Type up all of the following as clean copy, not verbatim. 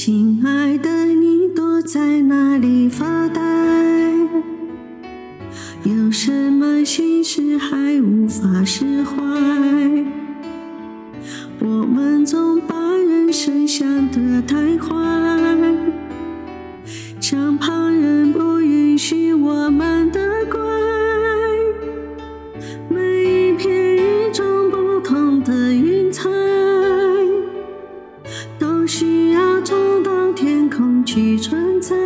亲爱的，你躲在哪里发呆？有什么心事还无法释怀？我们总把人生想得太坏，像旁人不允许我们的乖。每一片与众不同的云彩，都需要冲到天空去存在。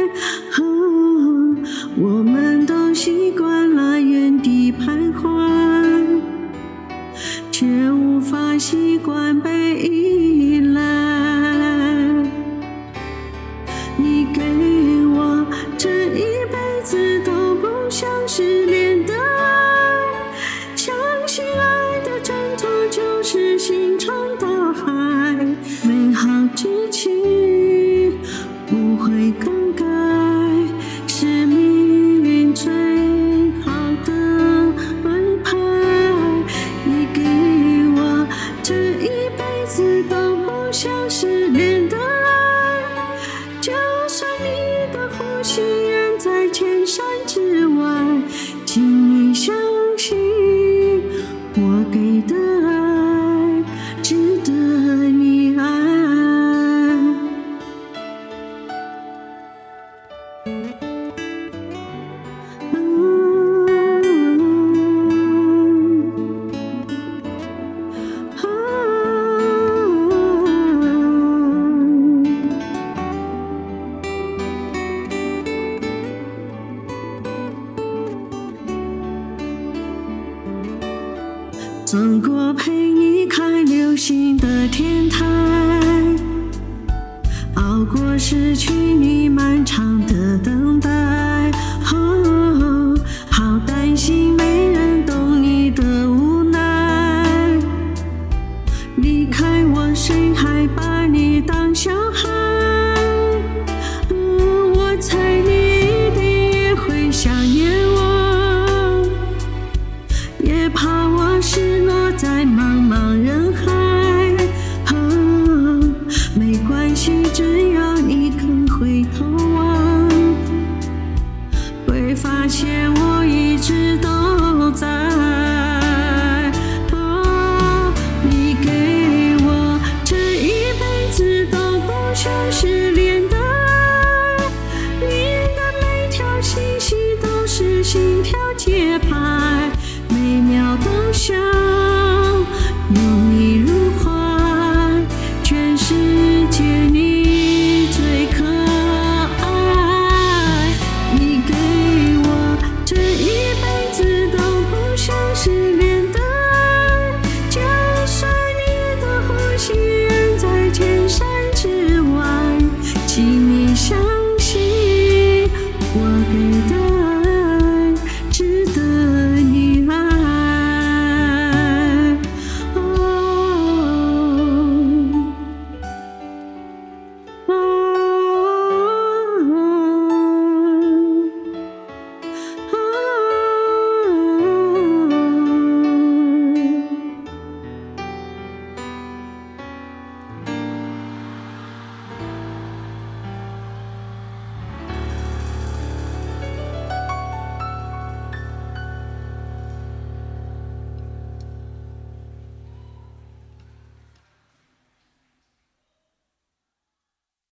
我们都习惯了原地徘徊，却无法习惯被依赖。你给我这一辈子都不想失联的爱，相信爱的征途就是星辰大海，美好剧情不会更改，是命运最好的安排。你给我这一辈子都不想失联的爱，就算你的呼吸远在千山之外，请你相信我给的爱值得你爱。走过陪你看流星的天台，熬过失去你漫长的等待。好担心没人懂你的无奈，离开我谁还把你当小孩？我猜你一定也会想念我，也怕我失落在茫茫人海。没关系，只要你肯回头望，会发现我一直都在。你给我这一辈子都不想失联的爱，你的每条信息都是心跳节拍，每秒都想